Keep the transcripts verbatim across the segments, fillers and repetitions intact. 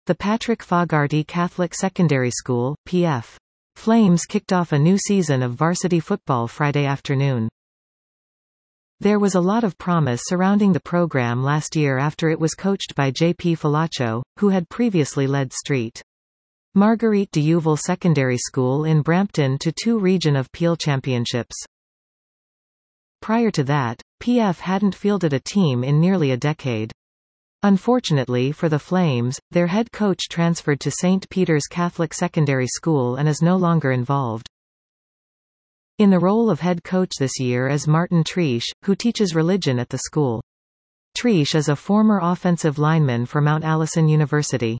The Patrick Fogarty Catholic Secondary School, P F. Flames kicked off a new season of varsity football Friday afternoon. There was a lot of promise surrounding the program last year after it was coached by J P Falacho, who had previously led Street Marguerite de Youville Secondary School in Brampton to two Region of Peel championships. Prior to that, P F hadn't fielded a team in nearly a decade. Unfortunately for the Flames, their head coach transferred to Saint Peter's Catholic Secondary School and is no longer involved. In the role of head coach this year is Martin Triesch, who teaches religion at the school. Triesch is a former offensive lineman for Mount Allison University.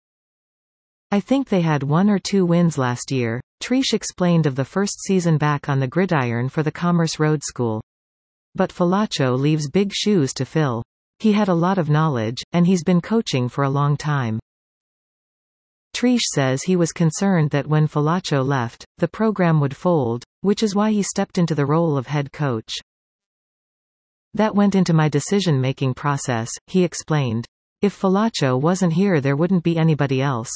I think they had one or two wins last year, Triesch explained of the first season back on the gridiron for the Commerce Road School. But Falacho leaves big shoes to fill. He had a lot of knowledge, and he's been coaching for a long time. Triesch says he was concerned that when Falacho left, the program would fold, which is why he stepped into the role of head coach. That went into my decision-making process, he explained. If Falacho wasn't here, there wouldn't be anybody else.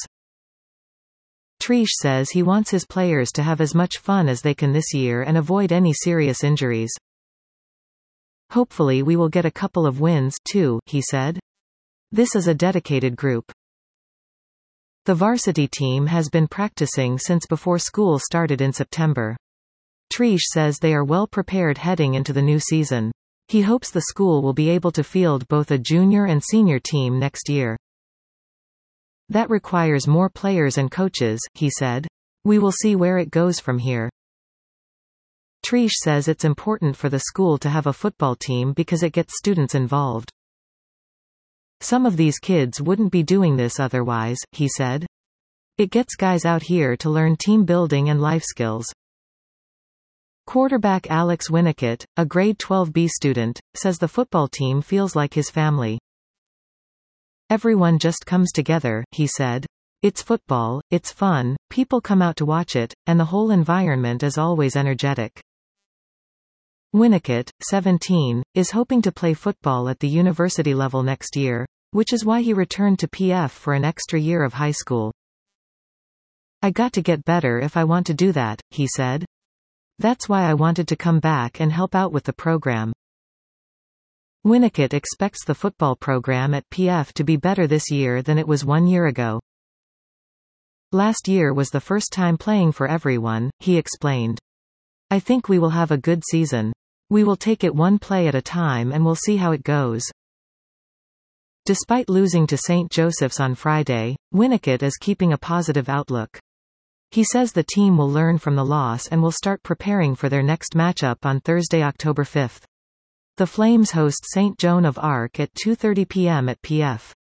Triesch says he wants his players to have as much fun as they can this year and avoid any serious injuries. Hopefully we will get a couple of wins, too, he said. This is a dedicated group. The varsity team has been practicing since before school started in September. Triesch says they are well prepared heading into the new season. He hopes the school will be able to field both a junior and senior team next year. That requires more players and coaches, he said. We will see where it goes from here. Triesch says it's important for the school to have a football team because it gets students involved. Some of these kids wouldn't be doing this otherwise, he said. It gets guys out here to learn team building and life skills. Quarterback Alex Winnicott, a grade twelve B student, says the football team feels like his family. Everyone just comes together, he said. It's football, it's fun, people come out to watch it, and the whole environment is always energetic. Winnicott, seventeen, is hoping to play football at the university level next year, which is why he returned to P F for an extra year of high school. I got to get better if I want to do that, he said. That's why I wanted to come back and help out with the program. Winnicott expects the football program at P F to be better this year than it was one year ago. Last year was the first time playing for everyone, he explained. I think we will have a good season. We will take it one play at a time and we'll see how it goes. Despite losing to Saint Joseph's on Friday, Winnicott is keeping a positive outlook. He says the team will learn from the loss and will start preparing for their next matchup on Thursday, October fifth. The Flames host Saint Joan of Arc at two thirty p m at P F